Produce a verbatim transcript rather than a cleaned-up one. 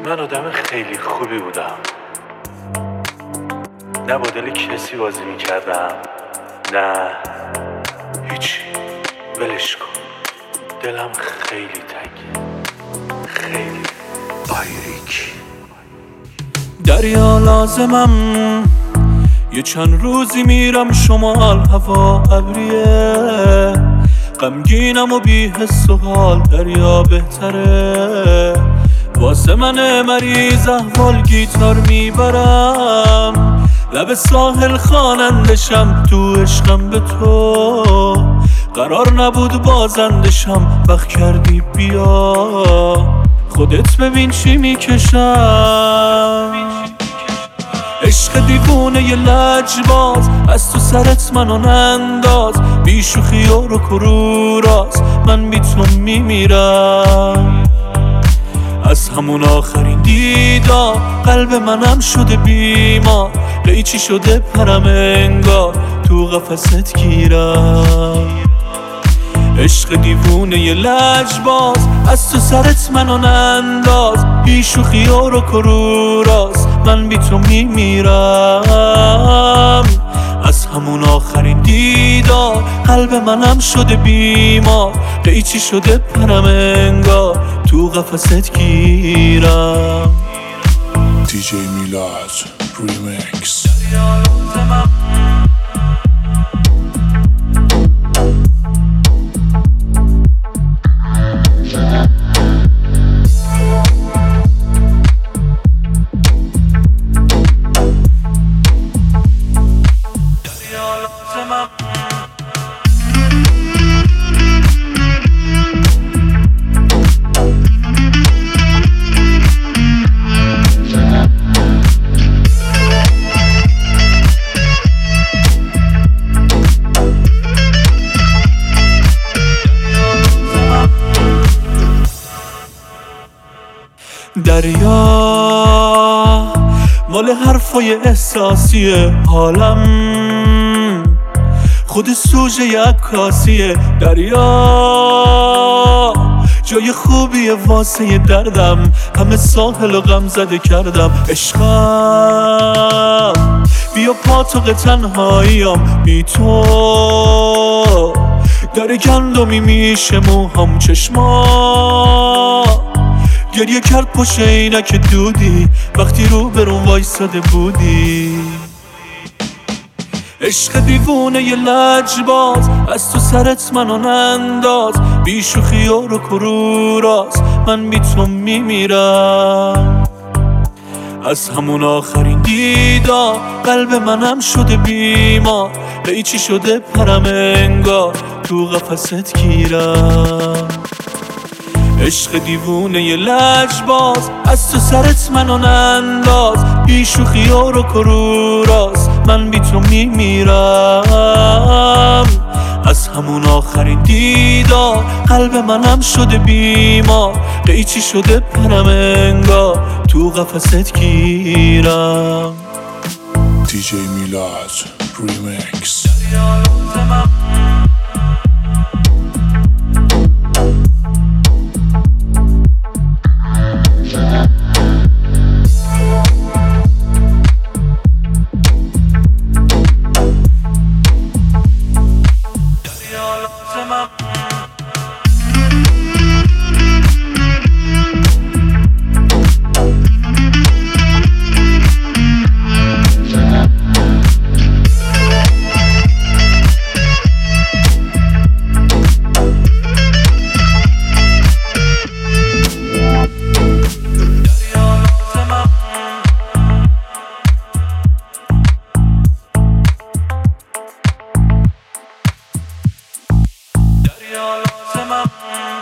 من آدم خیلی خوبی بودم، نه با دل کسی بازی میکردم، نه هیچی، ولش کن. دلم خیلی تنگه، خیلی تاریک. دریا لازمم، یه چند روزی میرم شمال، هوا ابریه، غمگینم و بی حس و حال. دریا بهتره واسه من مریض احوال، گیتار میبرم لب ساحل خوانندشم، تو عشقم به تو قرار نبود بازندشم. وقت کردی بیا خودت ببین چی میکشم. عشق دیوونه یه لجباز، از تو سرت منو ننداز، بی شوخی و رو کروراز، من بی تو میمیرم. از همون آخرین دیدار قلب منم شده بیمار، قیچی شده پرم انگار تو قفست گیرم. عشق دیوونه یه لجباز، از تو سرت منو ننداز، بی شوخی و رو کروراز، من بی تو میمیرم. از همون آخرین دیدار قلب منم شده بیمار، قیچی شده پرم انگار تو قفست گیرم. دی جی میلاد ریمیکس. دریا مال حرفای احساسیه، حالم خود سوژه عکاسیه. دریا جای خوبیه واسه دردم، همه ساحل و غم زده کردم. عشقم بیا پاتوق تنهاییم، بی تو در گندمی میشه موهام. چشما گریه کرد پشت عینک دودی، وقتی رو برون وایساده بودی. عشق دیوونه یه لجباز، از تو سرت منو ننداز، بی شوخی و رو کروراز، من بی تو میمیرم. از همون آخرین دیدار قلب منم شده بیمار، قیچی شده پرم انگار تو قفست گیرم. عشق دیوونه یه لجباز، از تو سرت منو ننداز، بی شوخی و رو کروراز، من بی تو میمیرم. از همون آخرین دیدار قلب منم شده بیمار، قیچی شده پرم انگار تو قفست گیرم. دی جی میلاد ریمیکس. دریا لازمم